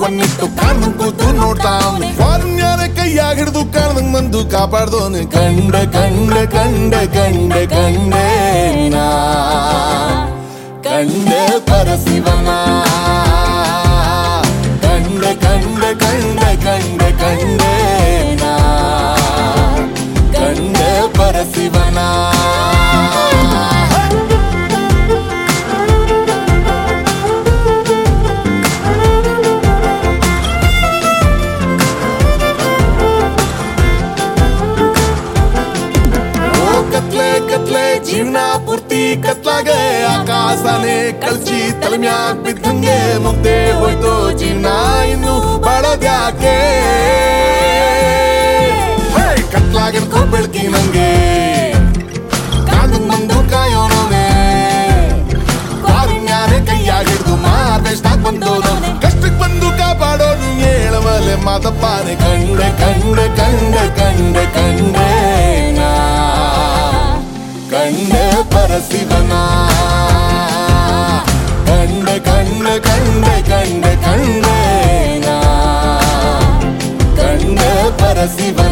ರೂಪನ್ನಿಟ್ಟು ಕಾಣ್ದಂಗ್ ಕೂತು ನೋಡ್ತಾವ್ನೆ ವಾರನ್ಯಾರ ಕೈಯಾಗ ಹಿಡಿದು ಕಾಣ್ದಂಗ್ ಬಂದು ಕಾಪಾಡ್ದೋನೆ ಕಂಡೆ ಕಂಡೆ ಕಂಡೆ ಕಂಡೆ ಕಂಡೆ ನಾ ಕಂಡೆ ಪರಶಿವನ ಕಂಡೆ ಕಂಡೆ ಕಂಡೆ ಕಂಡೆ ಕಂಡೆ ನಾ ಕಂಡೆ ಪರಶಿವನ ಜೀವನ ಪೂರ್ತಿ ಕತ್ಲಾಗೆ ಆಕಾಶನೇ ಕಲ್ಚಿ ತಲೆ ಮ್ಯಾಗ್ ಬಿದ್ದಂಗೆ ಮುಗ್ದೆ ಹೋಯ್ತು ಜೀವನ ಇನ್ನು ಬಾಳೋದ್ಯಾಕೆ ಕತ್ಲಾಗಿಡ್ಕೊ ಬೆಳ್ಕಿ ನಂಗೆ ಕಾಂದಂಗ್ ಬಂದು ಕಾಯೋನವನೇ ಕಾರುಣ್ಯಾನೆ ಕೈಯಾಗಿಡ್ದು ಮಾರ್ವೆಷ್ಟಾಗ್ ಬಂದೋನು ಕಷ್ಟಕ್ ಬಂದು ಕಾಪಾಡೋನು ಹೇಳವಲೆ ಮಾತಪ್ಪಾನೆ ಕಂಡೆ ಕಂಡೆ ಕಂಡೆ ಕಂಡೆ ಕಂಡೆ ನಾ ಕಂಡೆ ಪರಶಿವನ ಕಂಡೆ ಕಂಡೆ ಕಂಡೆ ಕಂಡೆ ಕಂಡೆ ನಾ ಕಂಡೆ ಪರಶಿವನ